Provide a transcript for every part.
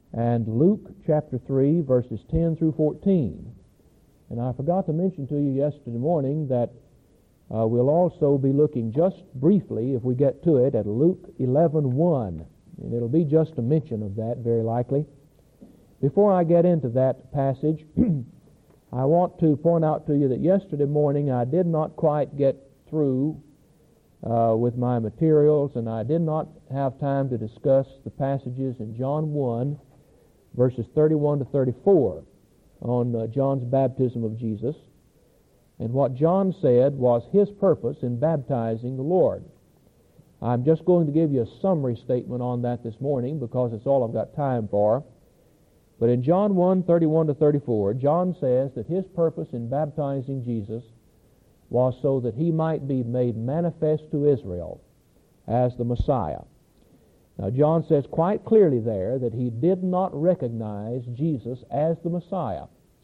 and Luke chapter 3, verses 10 through 14. And I forgot to mention to you yesterday morning that we'll also be looking just briefly, if we get to it, at Luke 11:1. And it'll be just a mention of that, very likely. Before I get into that passage, I want to point out to you that yesterday morning I did not quite get through with my materials, and I did not have time to discuss the passages in John 1, verses 31 to 34, on John's baptism of Jesus. And what John said was his purpose in baptizing the Lord. I'm just going to give you a summary statement on that this morning because it's all I've got time for. But in John 1, 31 to 34, John says that his purpose in baptizing Jesus was so that he might be made manifest to Israel as the Messiah. Now, John says quite clearly there that he did not recognize Jesus as the Messiah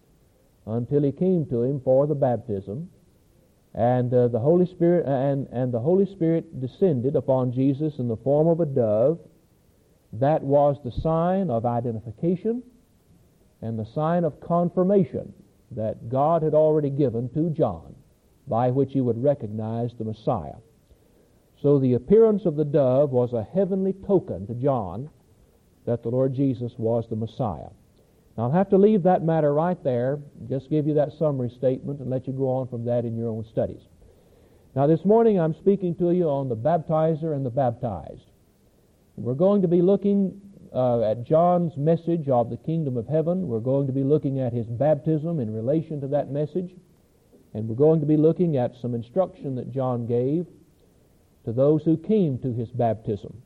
until he came to him for the baptism, and the Holy Spirit and the Holy Spirit descended upon Jesus in the form of a dove. That was the sign of identification and the sign of confirmation that God had already given to John, by which he would recognize the Messiah. So the appearance of the dove was a heavenly token to John that the Lord Jesus was the Messiah. Now, I'll have to leave that matter right there, just give you that summary statement and let you go on from that in your own studies. Now, this morning I'm speaking to you on the baptizer and the baptized. We're going to be looking at John's message of the kingdom of heaven. We're going to be looking at his baptism in relation to that message. And we're going to be looking at some instruction that John gave to those who came to his baptism.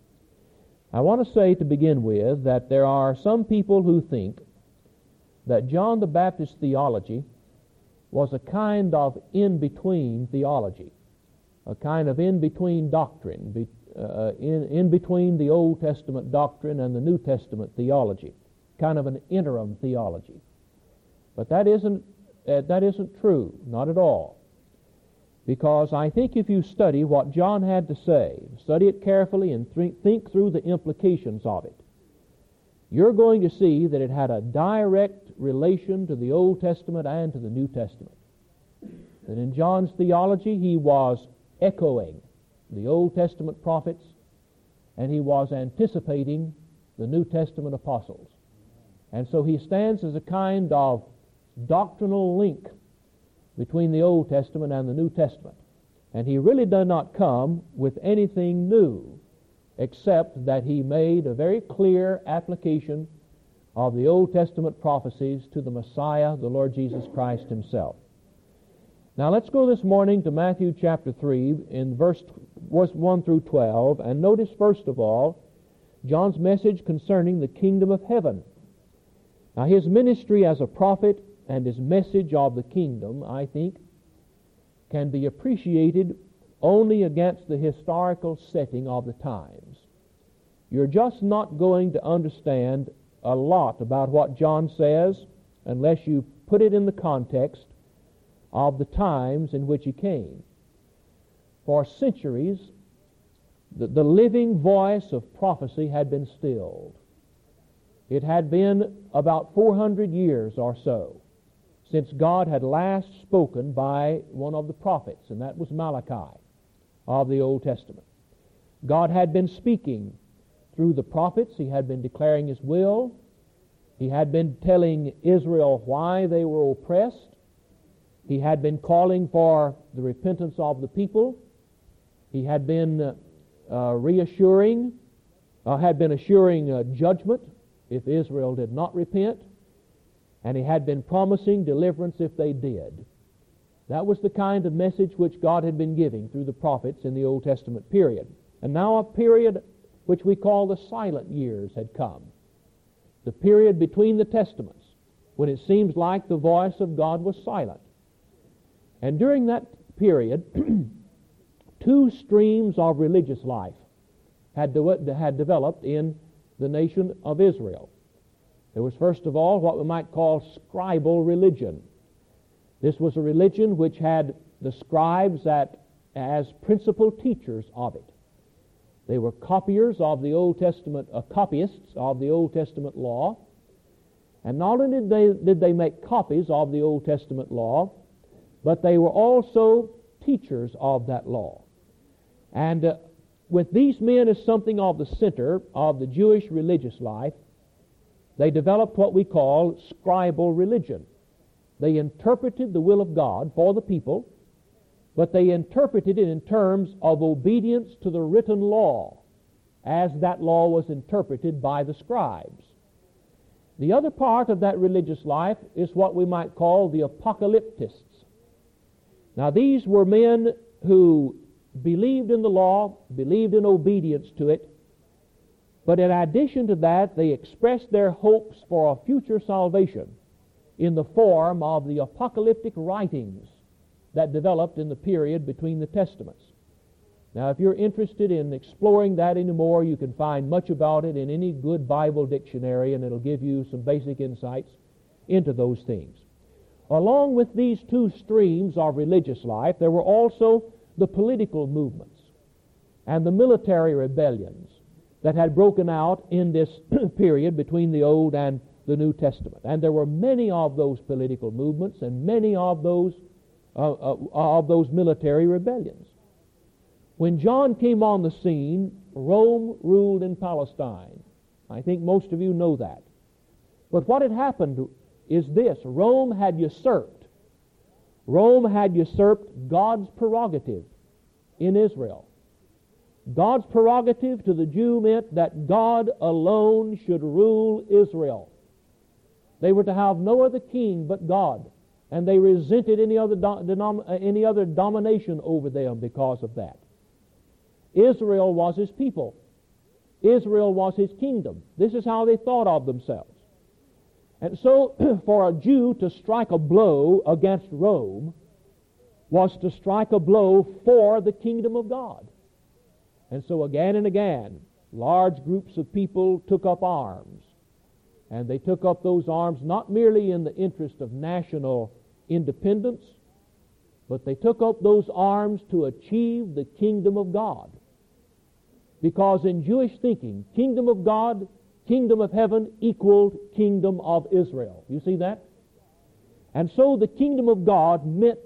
I want to say to begin with that there are some people who think that John the Baptist's theology was a kind of in-between theology, a kind of in-between doctrine, in between the Old Testament doctrine and the New Testament theology, kind of an interim theology. But that isn't true, not at all. Because I think if you study what John had to say, study it carefully and think through the implications of it, you're going to see that it had a direct relation to the Old Testament and to the New Testament. That in John's theology he was echoing the Old Testament prophets and he was anticipating the New Testament apostles. And so he stands as a kind of doctrinal link between the Old Testament and the New Testament. And he really did not come with anything new, except that he made a very clear application of the Old Testament prophecies to the Messiah, the Lord Jesus Christ himself. Now let's go this morning to Matthew chapter 3 in verse 1 through 12, and notice first of all John's message concerning the kingdom of heaven. Now his ministry as a prophet and his message of the kingdom, I think, can be appreciated only against the historical setting of the times. You're just not going to understand a lot about what John says unless you put it in the context of the times in which he came. For centuries, the living voice of prophecy had been stilled. It had been about 400 years or so since God had last spoken by one of the prophets, and that was Malachi of the Old Testament. God had been speaking through the prophets. He had been declaring his will. He had been telling Israel why they were oppressed. He had been calling for the repentance of the people. He had been assuring judgment if Israel did not repent. And he had been promising deliverance if they did. That was the kind of message which God had been giving through the prophets in the Old Testament period. And now a period which we call the silent years had come. The period between the Testaments, when it seems like the voice of God was silent. And during that period, two streams of religious life had developed in the nation of Israel. There was, first of all, what we might call scribal religion. This was a religion which had the scribes as principal teachers of it. They were copiers of the Old Testament, copyists of the Old Testament law, And not only did they make copies of the Old Testament law, but they were also teachers of that law. And with these men as something of the center of the Jewish religious life, they developed what we call scribal religion. They interpreted the will of God for the people, but they interpreted it in terms of obedience to the written law, as that law was interpreted by the scribes. The other part of that religious life is what we might call the apocalyptists. Now, these were men who believed in the law, believed in obedience to it, but in addition to that, they expressed their hopes for a future salvation in the form of the apocalyptic writings that developed in the period between the Testaments. Now, if you're interested in exploring that anymore, you can find much about it in any good Bible dictionary, and it'll give you some basic insights into those things. Along with these two streams of religious life, there were also the political movements and the military rebellions that had broken out in this period between the Old and the New Testament. And there were many of those political movements and many of those military rebellions. When John came on the scene, Rome ruled in Palestine. I think most of you know that. But what had happened is this: Rome had usurped God's prerogative in Israel. God's prerogative to the Jew meant that God alone should rule Israel. They were to have no other king but God, and they resented any other domination over them because of that. Israel was his people. Israel was his kingdom. This is how they thought of themselves. And so, for a Jew to strike a blow against Rome was to strike a blow for the kingdom of God. And so again and again, large groups of people took up arms. And they took up those arms not merely in the interest of national independence, but they took up those arms to achieve the kingdom of God. Because in Jewish thinking, kingdom of God, kingdom of heaven equaled kingdom of Israel. You see that? And so the kingdom of God meant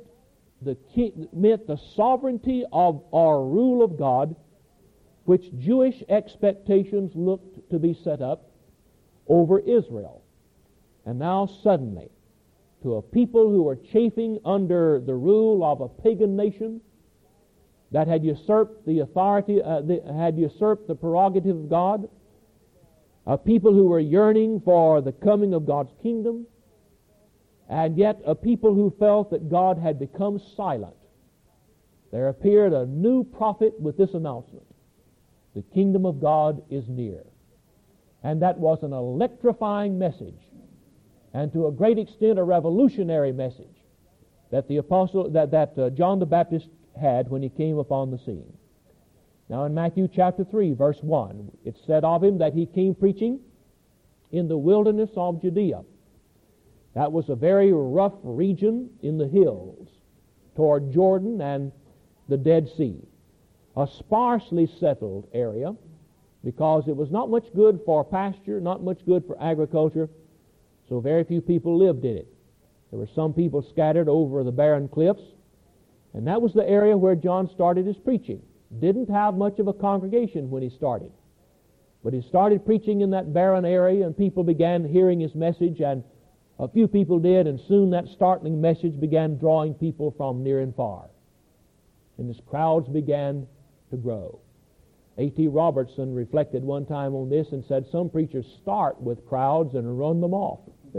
the sovereignty of our rule of God, which Jewish expectations looked to be set up over Israel. And now suddenly, to a people who were chafing under the rule of a pagan nation that had usurped the authority, had usurped the prerogative of God, a people who were yearning for the coming of God's kingdom, and yet a people who felt that God had become silent, there appeared a new prophet with this announcement: the kingdom of God is near. And that was an electrifying message, and to a great extent a revolutionary message that the apostle, that John the Baptist had when he came upon the scene. Now in Matthew chapter 3, verse 1, it said of him that he came preaching in the wilderness of Judea. That was a very rough region in the hills toward Jordan and the Dead Sea. A sparsely settled area, because it was not much good for pasture, not much good for agriculture, so very few people lived in it. There were some people scattered over the barren cliffs, and that was the area where John started his preaching. Didn't have much of a congregation when he started, but he started preaching in that barren area, and people began hearing his message, and a few people did, and soon that startling message began drawing people from near and far, and his crowds began to grow. A.T. Robertson reflected one time on this and said, some preachers start with crowds and run them off.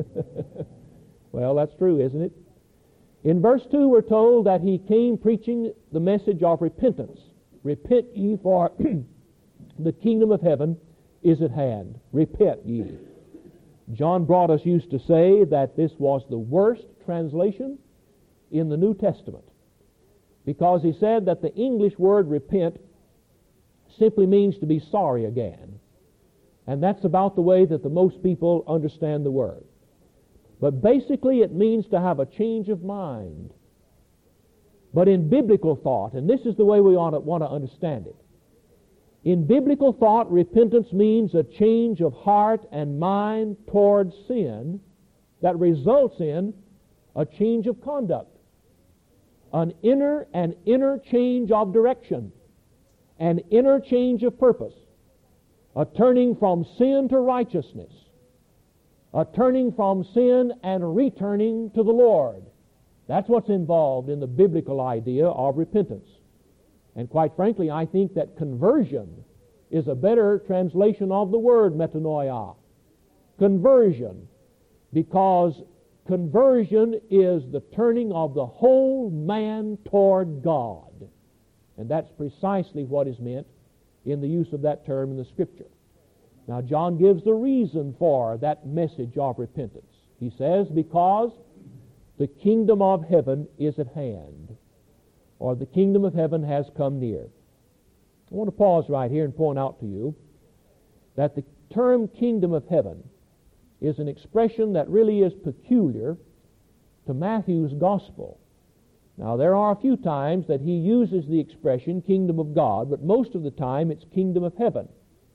Well, that's true, isn't it? In verse 2, we're told that he came preaching the message of repentance. Repent ye, for the kingdom of heaven is at hand. Repent ye. John Broadus used to say that this was the worst translation in the New Testament, because he said that the English word repent simply means to be sorry again. And that's about the way that the most people understand the word. But basically it means to have a change of mind. But in biblical thought, and this is the way we want to understand it, In biblical thought, repentance means a change of heart and mind towards sin that results in a change of conduct, an inner change of direction, an inner change of purpose, a turning from sin to righteousness, a turning from sin and returning to the Lord. That's what's involved in the biblical idea of repentance. And quite frankly, I think that conversion is a better translation of the word metanoia. Conversion, because conversion is the turning of the whole man toward God. And that's precisely what is meant in the use of that term in the Scripture. Now, John gives the reason for that message of repentance. He says, because the kingdom of heaven is at hand, or the kingdom of heaven has come near. I want to pause right here and point out to you that the term kingdom of heaven is an expression that really is peculiar to Matthew's gospel. Now, there are a few times that he uses the expression kingdom of God, but most of the time it's kingdom of heaven.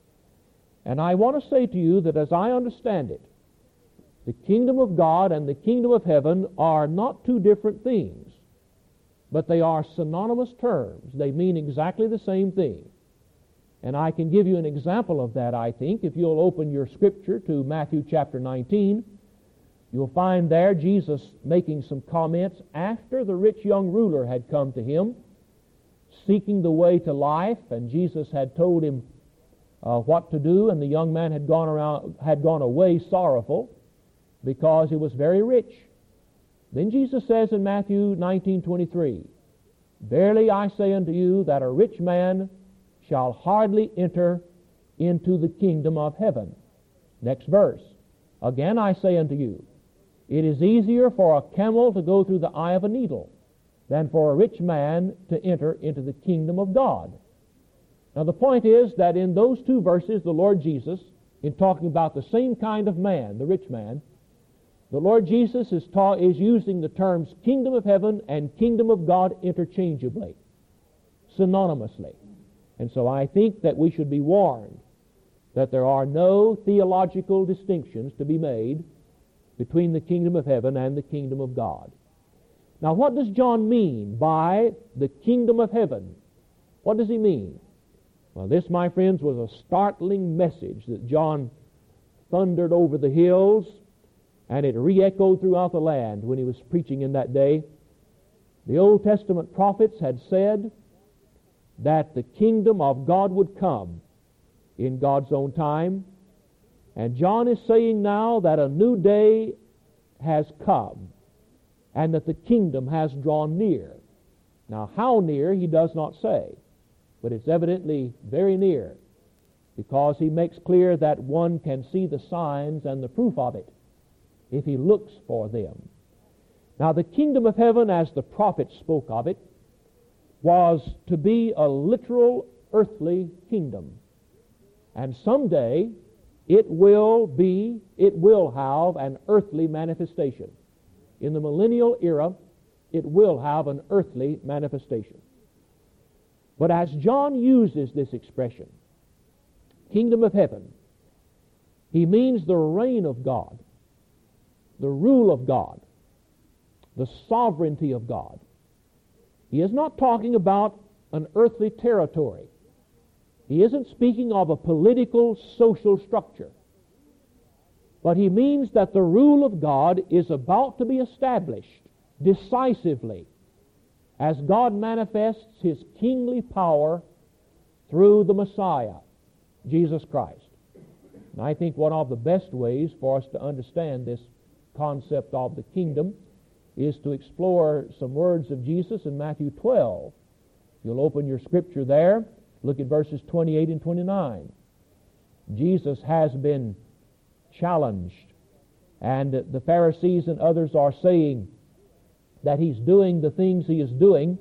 And I want to say to you that as I understand it, the kingdom of God and the kingdom of heaven are not two different things, but they are synonymous terms. They mean exactly the same thing. And I can give you an example of that, I think. If you'll open your scripture to Matthew chapter 19, you'll find there Jesus making some comments after the rich young ruler had come to him, seeking the way to life, and Jesus had told him what to do, and the young man had gone away sorrowful because he was very rich. Then Jesus says in Matthew 19:23, "Verily I say unto you that a rich man shall hardly enter into the kingdom of heaven." Next verse, "Again I say unto you, it is easier for a camel to go through the eye of a needle than for a rich man to enter into the kingdom of God." Now the point is that in those two verses, the Lord Jesus, in talking about the same kind of man, the rich man, the Lord Jesus is using the terms kingdom of heaven and kingdom of God interchangeably, synonymously. And so I think that we should be warned that there are no theological distinctions to be made between the kingdom of heaven and the kingdom of God. Now what does John mean by the kingdom of heaven? What does he mean? Well, this, my friends, was a startling message that John thundered over the hills, and it re-echoed throughout the land when he was preaching in that day. The Old Testament prophets had said that the kingdom of God would come in God's own time, and John is saying now that a new day has come and that the kingdom has drawn near. Now, how near he does not say, but it's evidently very near, because he makes clear that one can see the signs and the proof of it if he looks for them. Now, the kingdom of heaven, as the prophets spoke of it, was to be a literal earthly kingdom. And someday it will have an earthly manifestation. In the millennial era, it will have an earthly manifestation. But as John uses this expression, kingdom of heaven, he means the reign of God, the rule of God, the sovereignty of God. He is not talking about an earthly territory. He isn't speaking of a political, social structure. But he means that the rule of God is about to be established decisively as God manifests His kingly power through the Messiah, Jesus Christ. And I think one of the best ways for us to understand this concept of the kingdom is to explore some words of Jesus in Matthew 12. You'll open your scripture there. Look at verses 28 and 29. Jesus has been challenged, and the Pharisees and others are saying that He's doing the things He is doing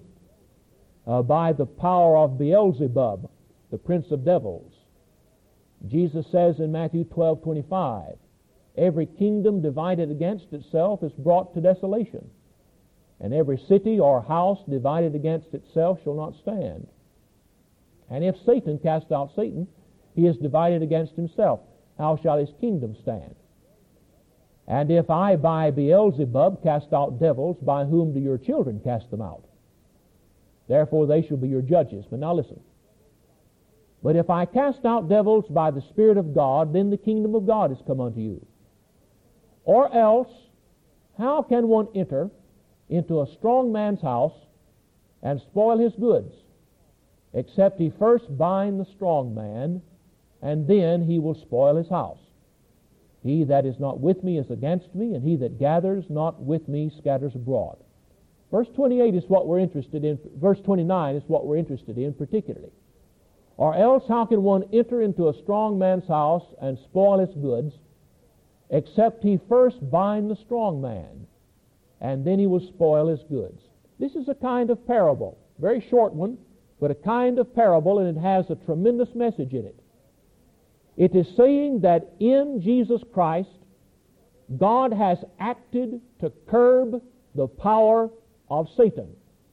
by the power of Beelzebub, the prince of devils. Jesus says in Matthew 12:25, "Every kingdom divided against itself is brought to desolation, and every city or house divided against itself shall not stand. And if Satan cast out Satan, he is divided against himself. How shall his kingdom stand? And if I by Beelzebub cast out devils, by whom do your children cast them out? Therefore they shall be your judges. But now listen. But if I cast out devils by the Spirit of God, then the kingdom of God is come unto you. Or else, how can one enter into a strong man's house and spoil his goods, except he first bind the strong man, and then he will spoil his house? He that is not with me is against me, and he that gathers not with me scatters abroad. Verse 28 is what we're interested in. Verse 29 is what we're interested in particularly. Or else how can one enter into a strong man's house and spoil his goods, except he first bind the strong man, and then he will spoil his goods? This is a kind of parable, very short one, but a kind of parable, and it has a tremendous message in it. It is saying that in Jesus Christ, God has acted to curb the power of Satan.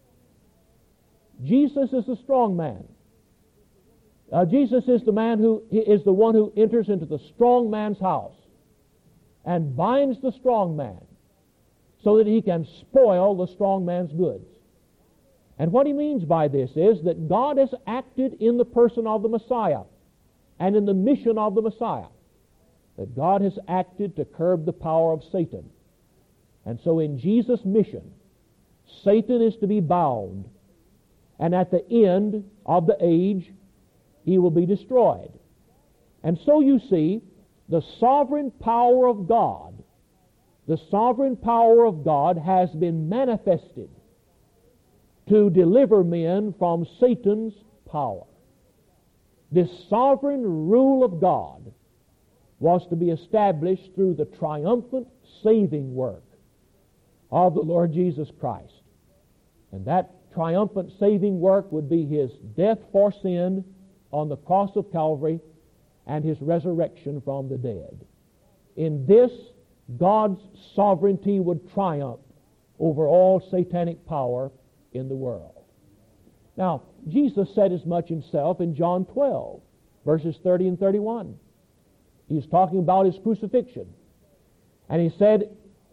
Jesus is the strong man. Jesus is the one who enters into the strong man's house and binds the strong man so that he can spoil the strong man's goods. And what he means by this is that God has acted in the person of the Messiah and in the mission of the Messiah, that God has acted to curb the power of Satan. And so in Jesus' mission, Satan is to be bound, and at the end of the age, he will be destroyed. And so you see, the sovereign power of God, has been manifested to deliver men from Satan's power. This sovereign rule of God was to be established through the triumphant saving work of the Lord Jesus Christ. And that triumphant saving work would be His death for sin on the cross of Calvary and His resurrection from the dead. In this, God's sovereignty would triumph over all satanic power in the world. Now, Jesus said as much Himself in John 12, verses 30 and 31. He's talking about His crucifixion. And He said,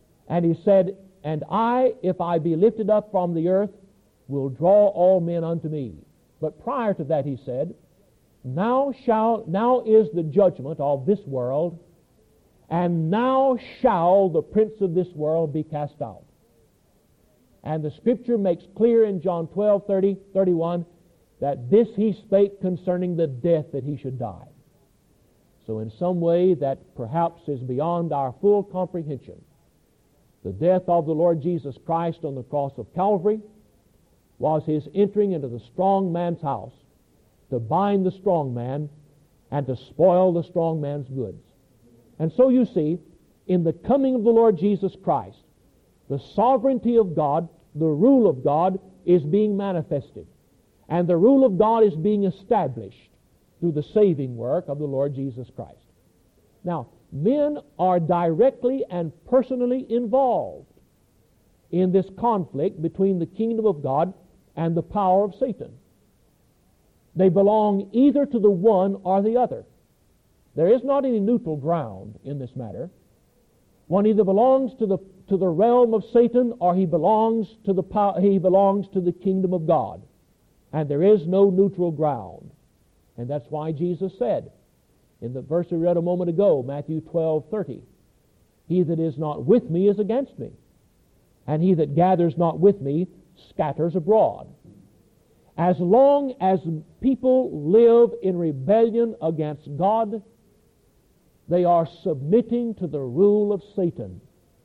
and I, if I be lifted up from the earth, will draw all men unto me. But prior to that He said, now is the judgment of this world, and now shall the prince of this world be cast out. And the Scripture makes clear in John 12, 30, 31, that this He spake concerning the death that He should die. So in some way that perhaps is beyond our full comprehension, the death of the Lord Jesus Christ on the cross of Calvary was His entering into the strong man's house to bind the strong man and to spoil the strong man's goods. And so you see, in the coming of the Lord Jesus Christ, the sovereignty of God, the rule of God, is being manifested. And the rule of God is being established through the saving work of the Lord Jesus Christ. Now, men are directly and personally involved in this conflict between the kingdom of God and the power of Satan. They belong either to the one or the other. There is not any neutral ground in this matter. One either belongs to the realm of Satan, or he belongs to the kingdom of God. And there is no neutral ground. And that's why Jesus said, in the verse we read a moment ago, Matthew 12:30, he that is not with me is against me, and he that gathers not with me scatters abroad. As long as people live in rebellion against God, they are submitting to the rule of Satan.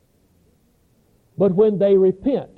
But when they repent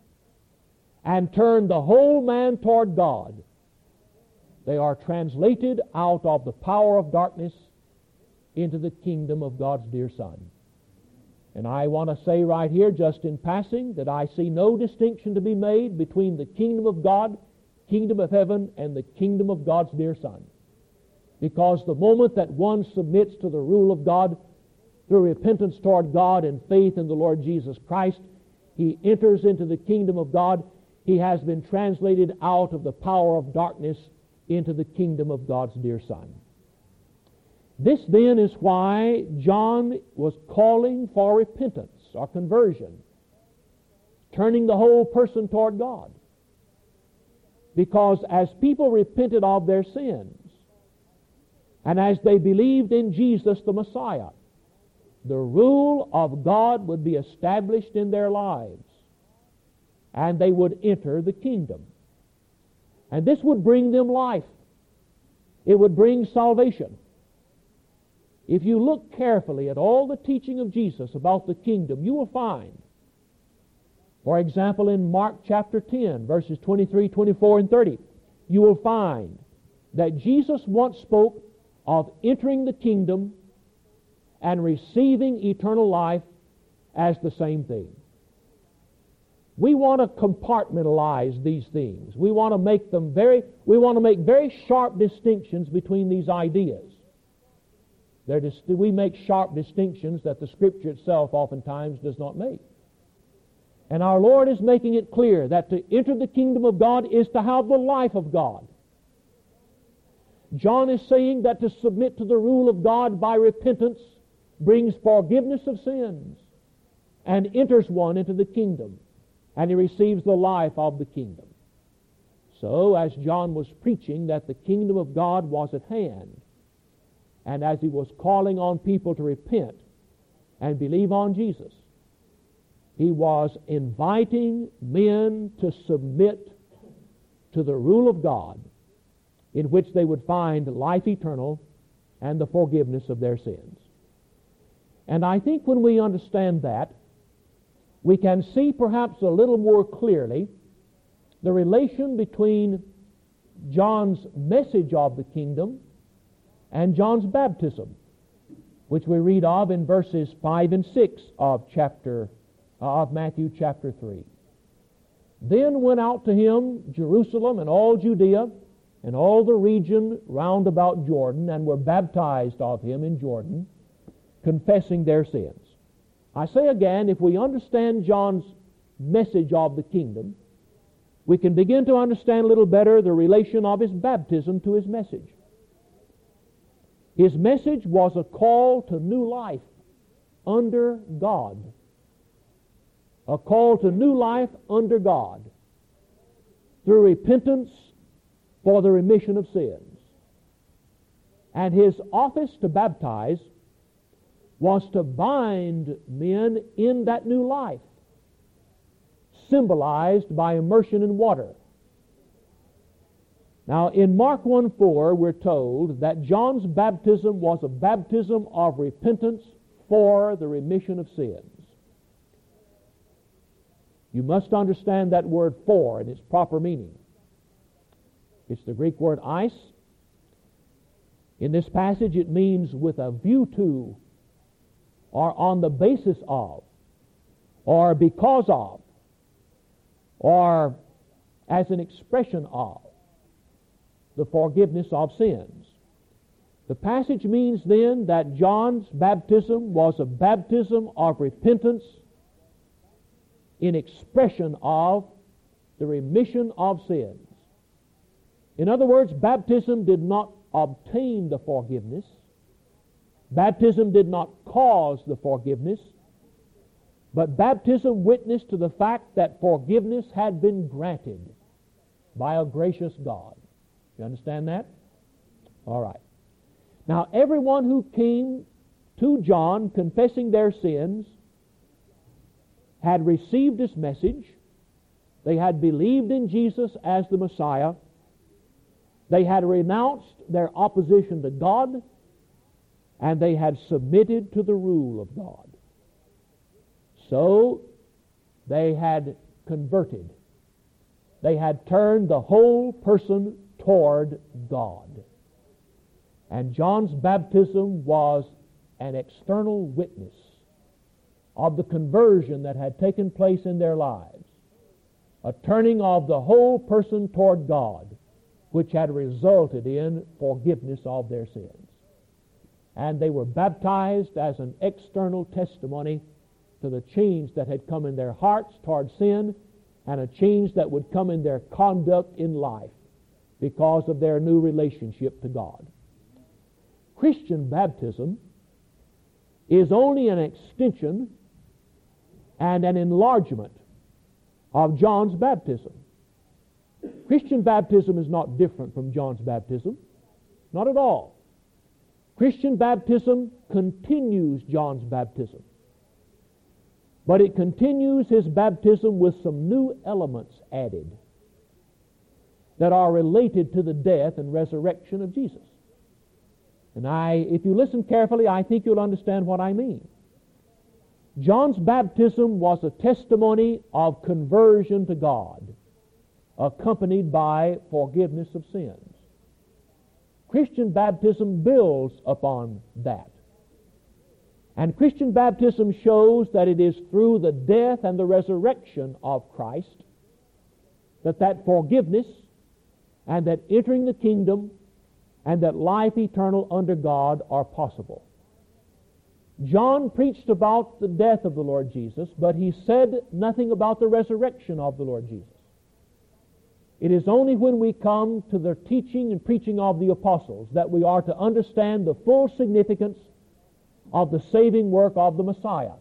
and turn the whole man toward God, they are translated out of the power of darkness into the kingdom of God's dear Son. And I want to say right here, just in passing, that I see no distinction to be made between the kingdom of God, kingdom of heaven, and the kingdom of God's dear Son. Because the moment that one submits to the rule of God through repentance toward God and faith in the Lord Jesus Christ, he enters into the kingdom of God. He has been translated out of the power of darkness into the kingdom of God's dear Son. This then is why John was calling for repentance or conversion, turning the whole person toward God. Because as people repented of their sins, and as they believed in Jesus the Messiah, the rule of God would be established in their lives, and they would enter the kingdom. And this would bring them life. It would bring salvation. If you look carefully at all the teaching of Jesus about the kingdom, you will find, for example, in Mark chapter 10, verses 23, 24, and 30, you will find that Jesus once spoke of entering the kingdom and receiving eternal life as the same thing. We want to compartmentalize these things. We want to make very sharp distinctions between these ideas. We make sharp distinctions that the Scripture itself oftentimes does not make. And our Lord is making it clear that to enter the kingdom of God is to have the life of God. John is saying that to submit to the rule of God by repentance brings forgiveness of sins and enters one into the kingdom, and he receives the life of the kingdom. So, as John was preaching that the kingdom of God was at hand, and as he was calling on people to repent and believe on Jesus, he was inviting men to submit to the rule of God, in which they would find life eternal and the forgiveness of their sins. And I think when we understand that, we can see perhaps a little more clearly the relation between John's message of the kingdom and John's baptism, which we read of in verses 5 and 6 of Matthew chapter 3. Then went out to him Jerusalem and all Judea and all the region round about Jordan, and were baptized of him in Jordan, confessing their sins. I say again, if we understand John's message of the kingdom, we can begin to understand a little better the relation of his baptism to his message. His message was a call to new life under God. A call to new life under God through repentance for the remission of sins. And his office to baptize was to bind men in that new life, symbolized by immersion in water. Now, in Mark 1:4, we're told that John's baptism was a baptism of repentance for the remission of sins. You must understand that word "for" in its proper meaning. It's the Greek word eis. In this passage, it means with a view to, or on the basis of, or because of, or as an expression of the forgiveness of sins. The passage means then that John's baptism was a baptism of repentance in expression of the remission of sins. In other words, baptism did not obtain the forgiveness. Baptism did not cause the forgiveness, but baptism witnessed to the fact that forgiveness had been granted by a gracious God. You understand that? All right. Now, everyone who came to John confessing their sins had received his message. They had believed in Jesus as the Messiah. They had renounced their opposition to God, and they had submitted to the rule of God. So they had converted. They had turned the whole person toward God. And John's baptism was an external witness of the conversion that had taken place in their lives, a turning of the whole person toward God, which had resulted in forgiveness of their sins. And they were baptized as an external testimony to the change that had come in their hearts toward sin, and a change that would come in their conduct in life because of their new relationship to God. Christian baptism is only an extension and an enlargement of John's baptism. Christian baptism is not different from John's baptism. Not at all. Christian baptism continues John's baptism. But it continues his baptism with some new elements added that are related to the death and resurrection of Jesus. And if you listen carefully, I think you'll understand what I mean. John's baptism was a testimony of conversion to God, accompanied by forgiveness of sins. Christian baptism builds upon that. And Christian baptism shows that it is through the death and the resurrection of Christ that forgiveness and that entering the kingdom and that life eternal under God are possible. John preached about the death of the Lord Jesus, but he said nothing about the resurrection of the Lord Jesus. It is only when we come to the teaching and preaching of the apostles that we are to understand the full significance of the saving work of the Messiah.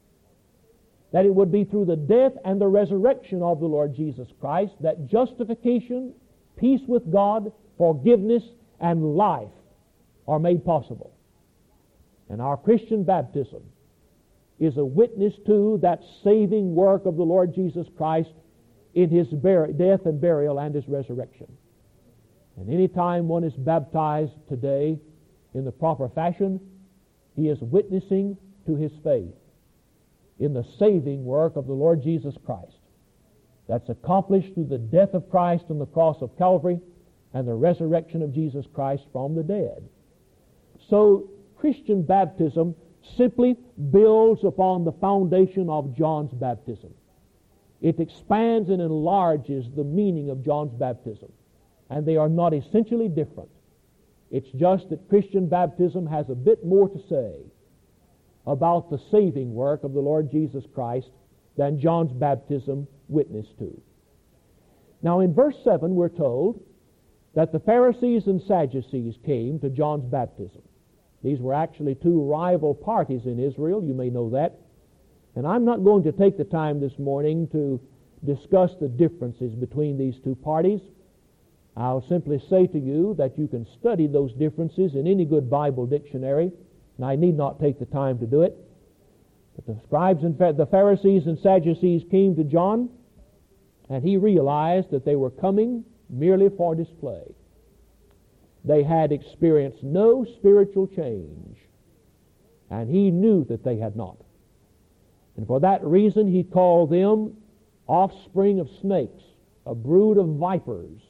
That it would be through the death and the resurrection of the Lord Jesus Christ that justification, peace with God, forgiveness, and life are made possible. And our Christian baptism is a witness to that saving work of the Lord Jesus Christ in His death and burial and His resurrection. And any time one is baptized today in the proper fashion, he is witnessing to his faith in the saving work of the Lord Jesus Christ. That's accomplished through the death of Christ on the cross of Calvary and the resurrection of Jesus Christ from the dead. So, Christian baptism simply builds upon the foundation of John's baptism. It expands and enlarges the meaning of John's baptism. And they are not essentially different. It's just that Christian baptism has a bit more to say about the saving work of the Lord Jesus Christ than John's baptism witnessed to. Now in verse 7 we're told that the Pharisees and Sadducees came to John's baptism. These were actually two rival parties in Israel, you may know that. And I'm not going to take the time this morning to discuss the differences between these two parties. I'll simply say to you that you can study those differences in any good Bible dictionary, and I need not take the time to do it. But the scribes and the Pharisees and Sadducees came to John, and he realized that they were coming merely for display. They had experienced no spiritual change, and he knew that they had not. And for that reason he called them offspring of snakes, a brood of vipers,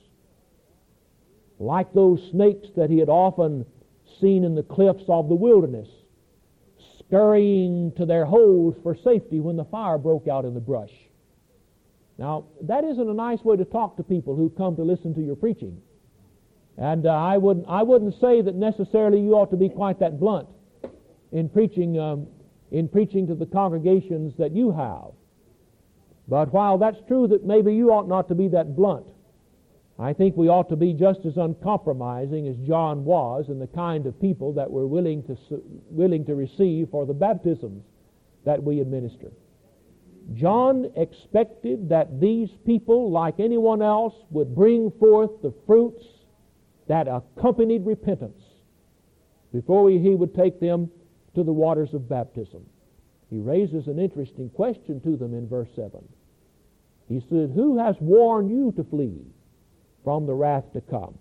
like those snakes that he had often seen in the cliffs of the wilderness, scurrying to their holes for safety when the fire broke out in the brush. Now, that isn't a nice way to talk to people who come to listen to your preaching. And I wouldn't say that necessarily you ought to be quite that blunt in preaching to the congregations that you have. But while that's true that maybe you ought not to be that blunt, I think we ought to be just as uncompromising as John was in the kind of people that were willing to receive for the baptisms that we administer. John expected that these people, like anyone else, would bring forth the fruits that accompanied repentance before he would take them to the waters of baptism. He raises an interesting question to them in verse 7. He said, "Who has warned you to flee from the wrath to come?"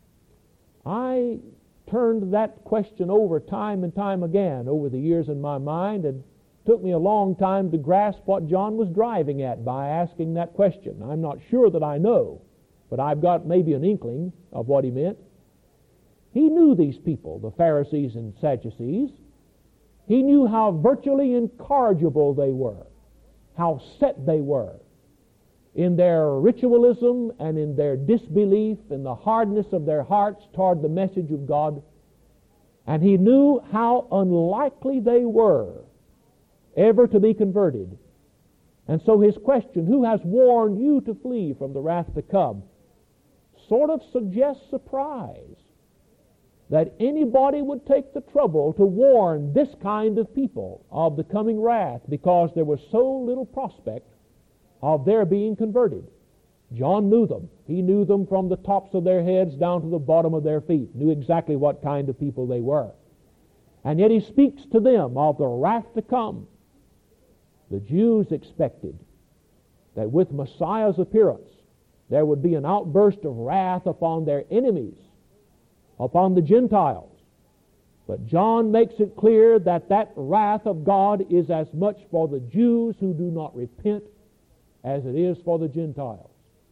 I turned that question over time and time again over the years in my mind, and it took me a long time to grasp what John was driving at by asking that question. I'm not sure that I know, but I've got maybe an inkling of what he meant. He knew these people, the Pharisees and Sadducees. He knew how virtually incorrigible they were, how set they were in their ritualism and in their disbelief, in the hardness of their hearts toward the message of God. And he knew how unlikely they were ever to be converted. And so his question, "Who has warned you to flee from the wrath to come?" sort of suggests surprise that anybody would take the trouble to warn this kind of people of the coming wrath, because there was so little prospect of their being converted. John knew them. He knew them from the tops of their heads down to the bottom of their feet, knew exactly what kind of people they were. And yet he speaks to them of the wrath to come. The Jews expected that with Messiah's appearance there would be an outburst of wrath upon their enemies, upon the Gentiles. But John makes it clear that that wrath of God is as much for the Jews who do not repent as it is for the Gentiles,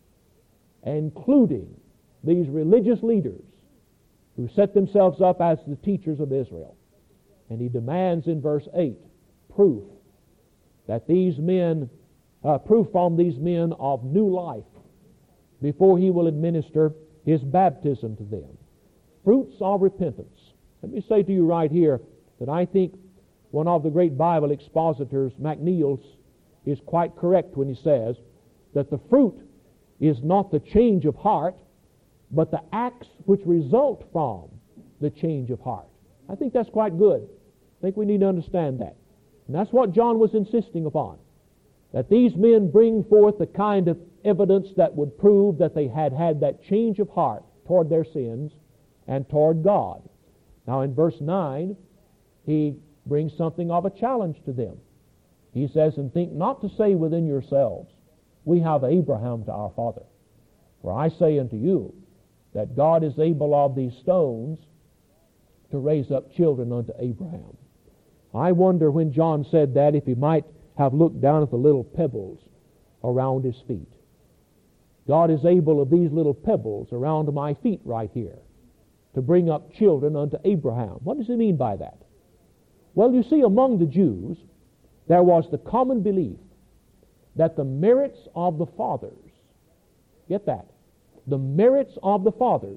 including these religious leaders who set themselves up as the teachers of Israel. And he demands in verse 8 proof that these men, proof from these men of new life before he will administer his baptism to them. Fruits of repentance. Let me say to you right here that I think one of the great Bible expositors, McNeil, is quite correct when he says that the fruit is not the change of heart, but the acts which result from the change of heart. I think that's quite good. I think we need to understand that. And that's what John was insisting upon, that these men bring forth the kind of evidence that would prove that they had had that change of heart toward their sins and toward God. Now in verse 9, he brings something of a challenge to them. He says, "And think not to say within yourselves, we have Abraham to our father. For I say unto you, that God is able of these stones to raise up children unto Abraham." I wonder when John said that if he might have looked down at the little pebbles around his feet. God is able of these little pebbles around my feet right here to bring up children unto Abraham. What does he mean by that? Well, you see, among the Jews, there was the common belief that the merits of the fathers, get that, the merits of the fathers,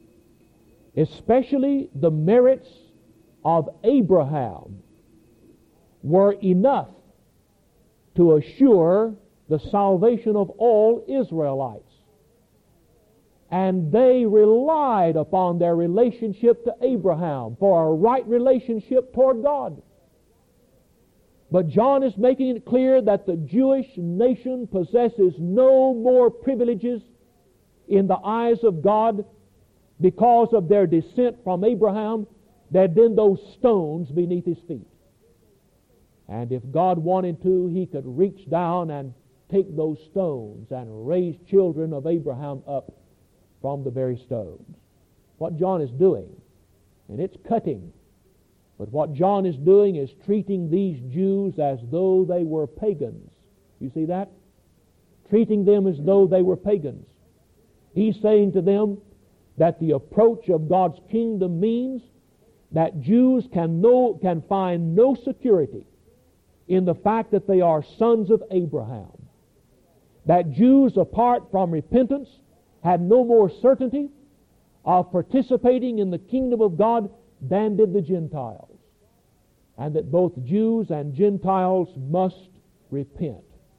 especially the merits of Abraham, were enough to assure the salvation of all Israelites. And they relied upon their relationship to Abraham for a right relationship toward God. But John is making it clear that the Jewish nation possesses no more privileges in the eyes of God because of their descent from Abraham than those stones beneath his feet. And if God wanted to, he could reach down and take those stones and raise children of Abraham up from the very stones. What John is doing, and it's cutting, but what John is doing is treating these Jews as though they were pagans. You see that? Treating them as though they were pagans. He's saying to them that the approach of God's kingdom means that Jews can find no security in the fact that they are sons of Abraham. That Jews, apart from repentance, had no more certainty of participating in the kingdom of God than did the Gentiles. And that both Jews and Gentiles must repent.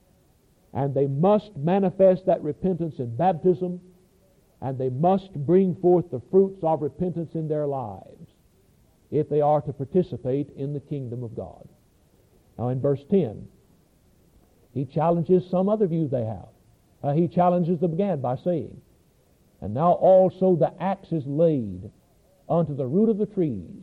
And they must manifest that repentance in baptism, and they must bring forth the fruits of repentance in their lives if they are to participate in the kingdom of God. Now in verse 10, he challenges some other view they have. He challenges them again by saying, "And now also the axe is laid unto the root of the trees.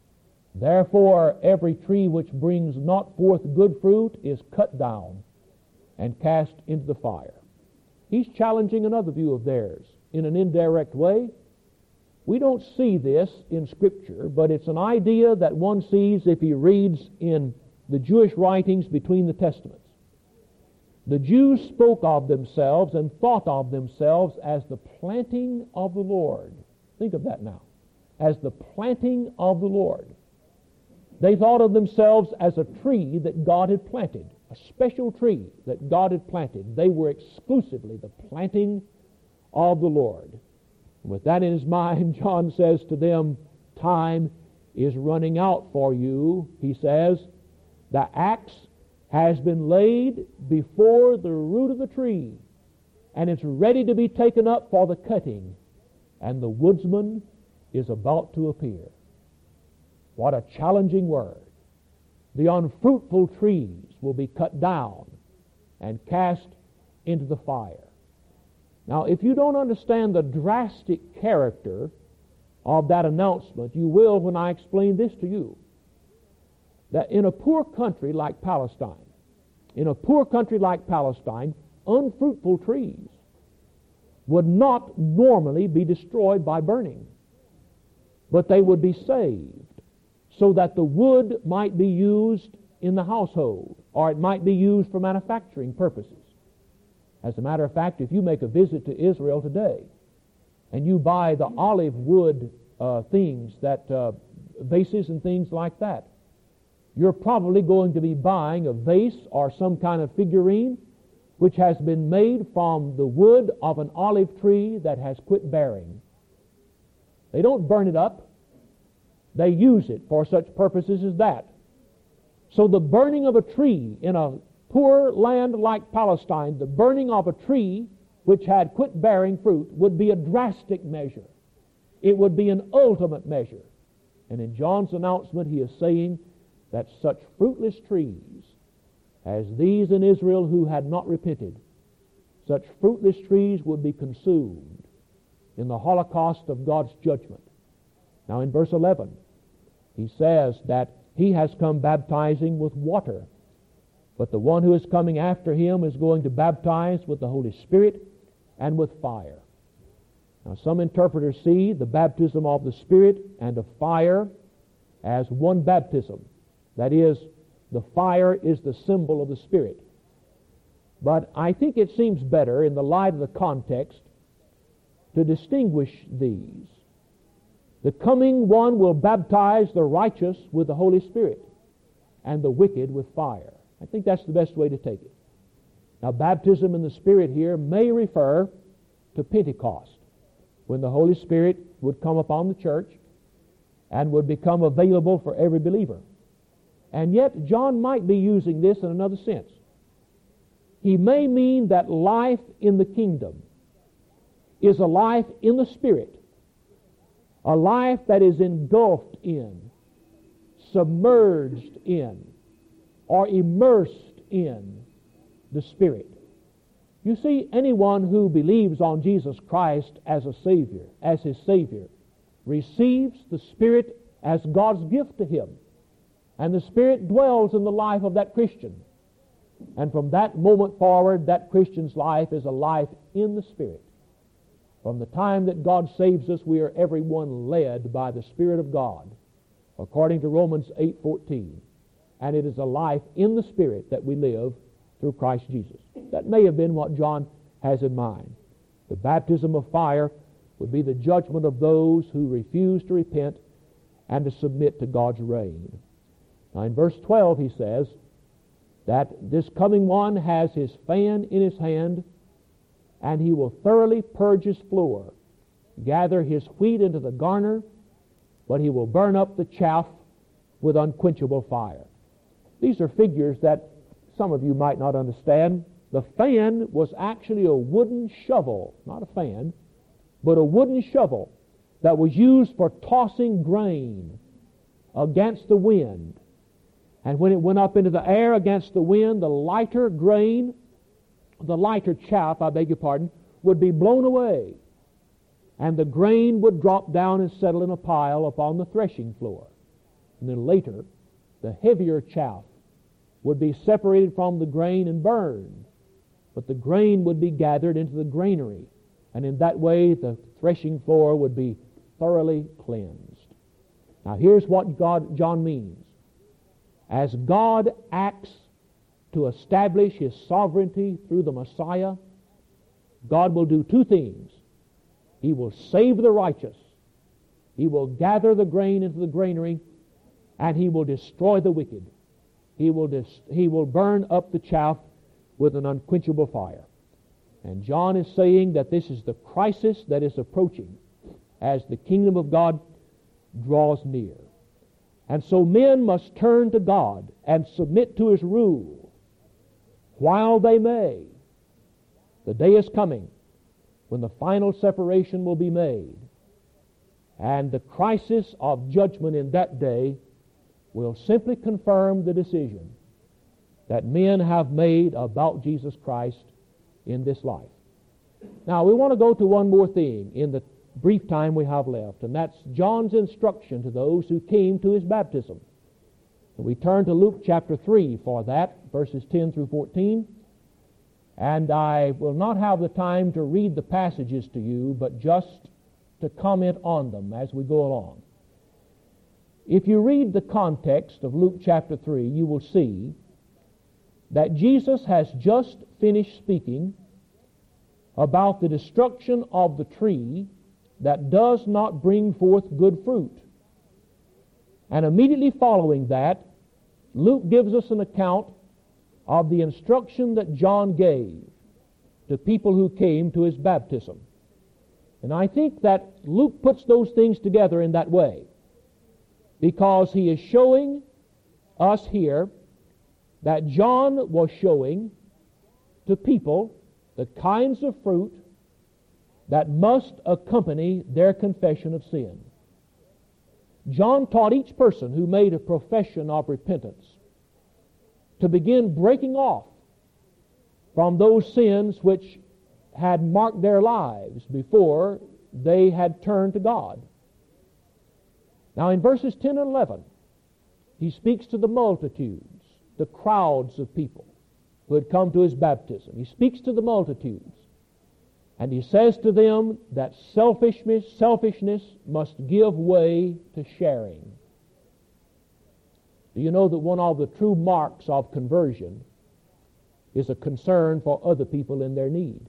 Therefore every tree which brings not forth good fruit is cut down and cast into the fire." He's challenging another view of theirs in an indirect way. We don't see this in Scripture, but it's an idea that one sees if he reads in the Jewish writings between the Testaments. The Jews spoke of themselves and thought of themselves as the planting of the Lord. Think of that now. As the planting of the Lord. They thought of themselves as a tree that God had planted, a special tree that God had planted. They were exclusively the planting of the Lord. And with that in his mind, John says to them, time is running out for you. He says, the axe has been laid before the root of the tree, and it's ready to be taken up for the cutting. and the woodsman is about to appear. What a challenging word. The unfruitful trees will be cut down and cast into the fire. Now, if you don't understand the drastic character of that announcement, you will when I explain this to you. That in a poor country like Palestine, unfruitful trees would not normally be destroyed by burning, but they would be saved so that the wood might be used in the household, or it might be used for manufacturing purposes. As a matter of fact, if you make a visit to Israel today and you buy the olive wood things, vases and things like that, you're probably going to be buying a vase or some kind of figurine which has been made from the wood of an olive tree that has quit bearing. They don't burn it up. They use it for such purposes as that. So the burning of a tree in a poor land like Palestine, the burning of a tree which had quit bearing fruit would be a drastic measure. It would be an ultimate measure. And in John's announcement, he is saying that such fruitless trees as these in Israel who had not repented, such fruitless trees would be consumed in the holocaust of God's judgment. Now in verse 11, he says that he has come baptizing with water, but the one who is coming after him is going to baptize with the Holy Spirit and with fire. Now some interpreters see the baptism of the Spirit and of fire as one baptism. That is, the fire is the symbol of the Spirit. But I think it seems better in the light of the context to distinguish these. The coming one will baptize the righteous with the Holy Spirit and the wicked with fire. I think that's the best way to take it. Now, baptism in the Spirit here may refer to Pentecost, when the Holy Spirit would come upon the church and would become available for every believer. And yet, John might be using this in another sense. He may mean that life in the kingdom is a life in the Spirit, a life that is engulfed in, submerged in, or immersed in the Spirit. You see, anyone who believes on Jesus Christ as a Savior, as his Savior, receives the Spirit as God's gift to him. And the Spirit dwells in the life of that Christian. And from that moment forward, that Christian's life is a life in the Spirit. From the time that God saves us, we are everyone led by the Spirit of God, according to Romans 8:14. And it is a life in the Spirit that we live through Christ Jesus. That may have been what John has in mind. The baptism of fire would be the judgment of those who refuse to repent and to submit to God's reign. Now in verse 12 he says that this coming one has his fan in his hand, and he will thoroughly purge his floor, gather his wheat into the garner, but he will burn up the chaff with unquenchable fire. These are figures that some of you might not understand. The fan was actually a wooden shovel, not a fan, but a wooden shovel that was used for tossing grain against the wind. And when it went up into the air against the wind, the lighter chaff, would be blown away. And the grain would drop down and settle in a pile upon the threshing floor. And then later, the heavier chaff would be separated from the grain and burned. But the grain would be gathered into the granary. And in that way, the threshing floor would be thoroughly cleansed. Now here's what John means. As God acts to establish his sovereignty through the Messiah, God will do two things. He will save the righteous. He will gather the grain into the granary, and he will destroy the wicked. He will burn up the chaff with an unquenchable fire. And John is saying that this is the crisis that is approaching as the kingdom of God draws near. And so men must turn to God and submit to his rule while they may. The day is coming when the final separation will be made, And the crisis of judgment in that day will simply confirm the decision that men have made about Jesus Christ in this life. Now, we want to go to one more thing in the brief time we have left, and that's John's instruction to those who came to his baptism. And we turn to Luke chapter 3 for that, verses 10 through 14. And I will not have the time to read the passages to you, but just to comment on them as we go along. If you read the context of Luke chapter 3, you will see that Jesus has just finished speaking about the destruction of the tree that does not bring forth good fruit. And immediately following that, Luke gives us an account of the instruction that John gave to people who came to his baptism. And I think that Luke puts those things together in that way, because he is showing us here that John was showing to people the kinds of fruit that must accompany their confession of sin. John taught each person who made a profession of repentance to begin breaking off from those sins which had marked their lives before they had turned to God. Now in verses 10 and 11, he speaks to the multitudes, the crowds of people who had come to his baptism. He speaks to the multitudes, and he says to them that selfishness must give way to sharing. Do you know that one of the true marks of conversion is a concern for other people in their need?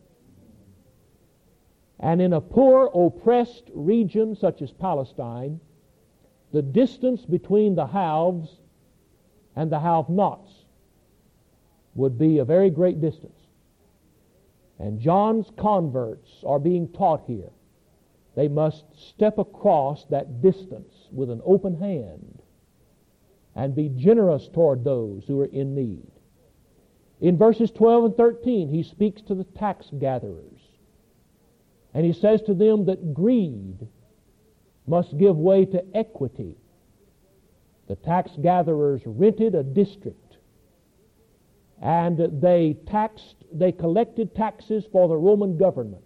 And in a poor, oppressed region such as Palestine, the distance between the haves and the have-nots would be a very great distance. And John's converts are being taught here. They must step across that distance with an open hand and be generous toward those who are in need. In verses 12 and 13, he speaks to the tax gatherers. And he says to them that greed must give way to equity. The tax gatherers rented a district, and they collected taxes for the Roman government.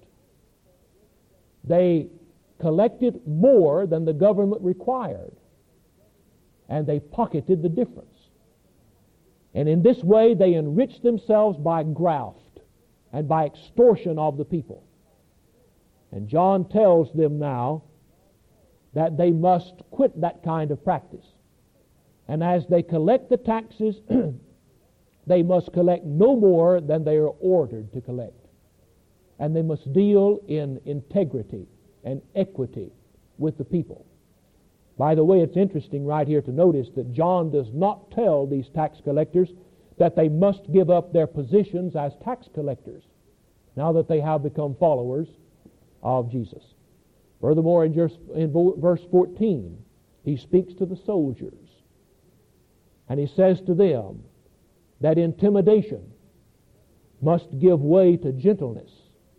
They collected more than the government required, and they pocketed the difference. And in this way they enriched themselves by graft and by extortion of the people. And John tells them now that they must quit that kind of practice. And as they collect the taxes, they must collect no more than they are ordered to collect. And they must deal in integrity and equity with the people. By the way, it's interesting right here to notice that John does not tell these tax collectors that they must give up their positions as tax collectors now that they have become followers of Jesus. Furthermore, in verse 14, he speaks to the soldiers, and he says to them that intimidation must give way to gentleness.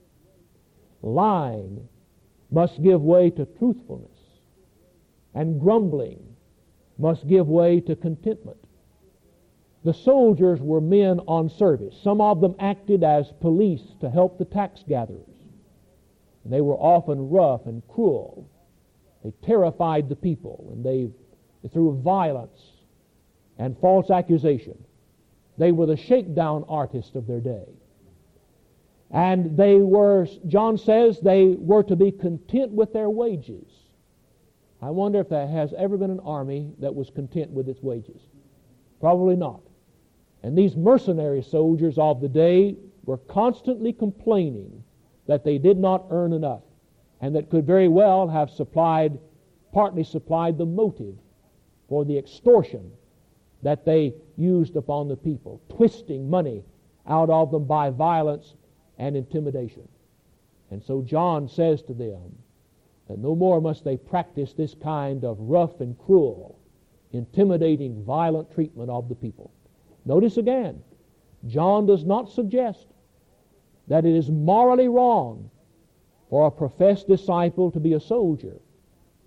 Lying must give way to truthfulness. And grumbling must give way to contentment. The soldiers were men on service. Some of them acted as police to help the tax gatherers. And they were often rough and cruel. They terrified the people, and through violence and false accusation. They were the shakedown artists of their day. And John says, they were to be content with their wages. I wonder if there has ever been an army that was content with its wages. Probably not. And these mercenary soldiers of the day were constantly complaining that they did not earn enough, and that could very well have partly supplied the motive for the extortion that they used upon the people, twisting money out of them by violence and intimidation. And so John says to them that no more must they practice this kind of rough and cruel, intimidating, violent treatment of the people. Notice again, John does not suggest that it is morally wrong for a professed disciple to be a soldier.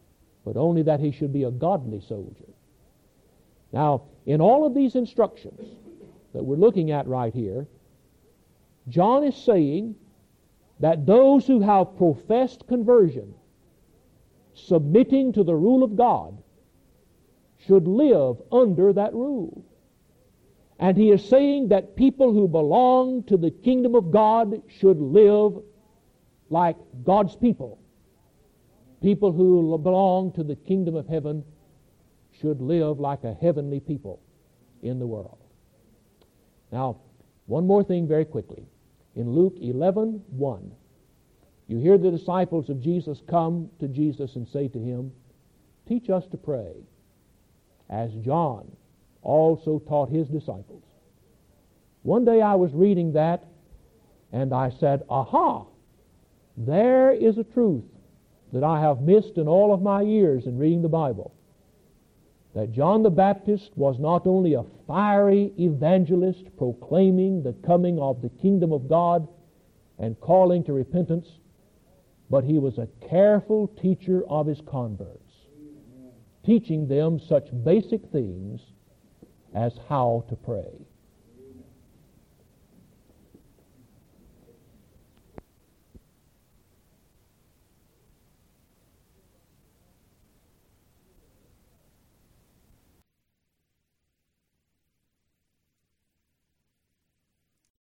but only that he should be a godly soldier. Now, in all of these instructions that we're looking at right here, John is saying that those who have professed conversion, submitting to the rule of God, should live under that rule. And he is saying that people who belong to the kingdom of God should live like God's people. People who belong to the kingdom of heaven should live like a heavenly people in the world. Now, one more thing very quickly. In Luke 11:1, you hear the disciples of Jesus come to Jesus and say to him, "Teach us to pray, as John also taught his disciples." One day I was reading that, and I said, aha, there is a truth that I have missed in all of my years in reading the Bible. That John the Baptist was not only a fiery evangelist proclaiming the coming of the kingdom of God and calling to repentance, but he was a careful teacher of his converts, teaching them such basic things as how to pray.